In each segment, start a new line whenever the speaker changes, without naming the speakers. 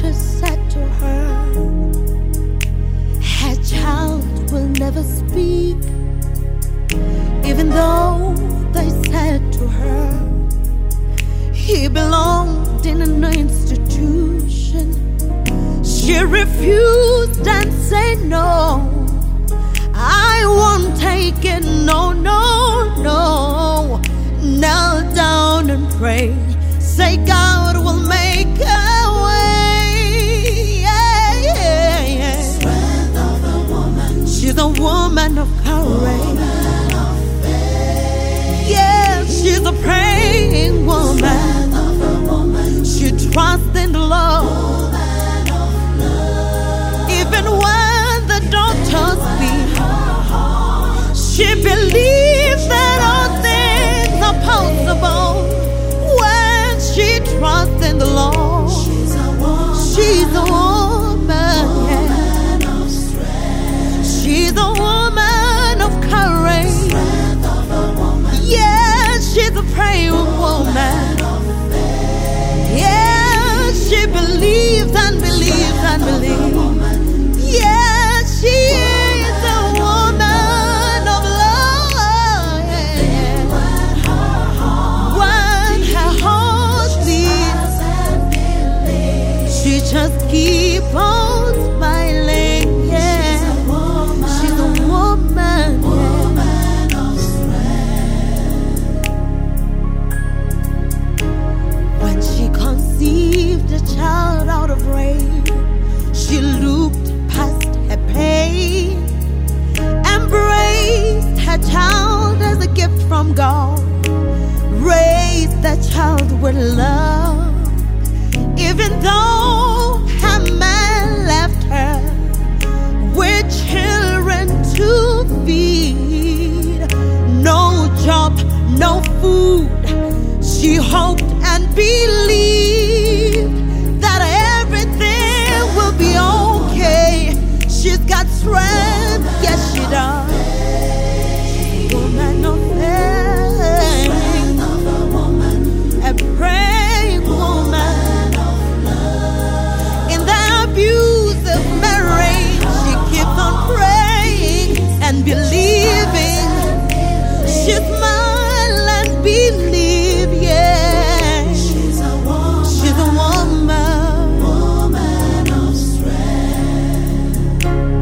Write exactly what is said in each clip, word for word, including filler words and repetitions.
doctor said to her, her child will never speak, even though they said to her he belonged in an institution. She refused and said, no, I won't take it, no, no, no. Kneel down and pray, say God will make a way. Yeah, yeah, yeah.
Strength of a woman.
She's a woman of courage.
Woman of faith.
Yeah, she's a praying woman.
Strength of a woman.
She trusts in the Lord.
Woman of love.
Even when the doctors speak, she believes that all things are possible when she trusts in the Lord.
She's a woman.
She's a woman,
Woman of strength.
she's a woman of courage.
Strength of a woman.
Yeah, she's a praying woman.
Of faith.
Yeah, she believes and believes and believes.
Woman.
Yeah, she is a woman of love. Yeah. When her heart beats, she just keep on smiling. Yeah, she's a woman. Yeah.
Woman of strength.
When she conceived a child out of rain, she looked past her pain, embraced her child as a gift from God, raised that child with love. Even though her man left her with children to feed, no job, no food, she hoped and believed that everything will be okay. She's got strength, yes she does. Woman of faith,
Strength of a woman.
a praying woman. In the abusive marriage, she keeps on praying and believing. She smile and believe, yeah.
She's a woman.
She's a woman.
Woman of strength.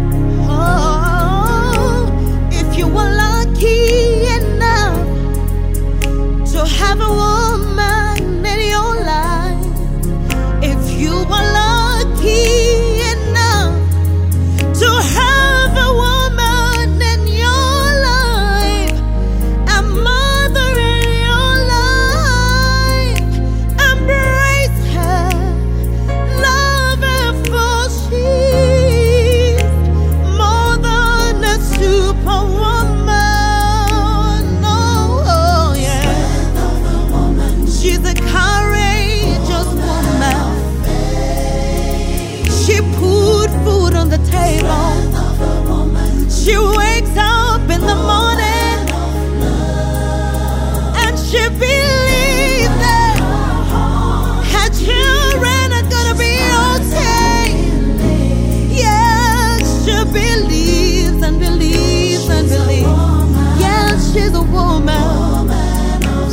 Oh, if you were lucky enough to have a woman in your life, if you were lucky enough to have a woman in your life, a mother in your life, embrace her, love her, for she's more than a superwoman. Oh, yeah.
Strength of a woman.
She's a courageous woman. She put food on the table.
Strength of a woman.
She wakes up in the morning and she believes that her children are gonna be okay. Yes, she believes and believes and believes. Yes, she's a woman.
Woman of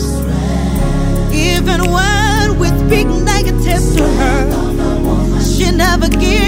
strength.
Even when we speak negative to her,
Of a woman.
she never gives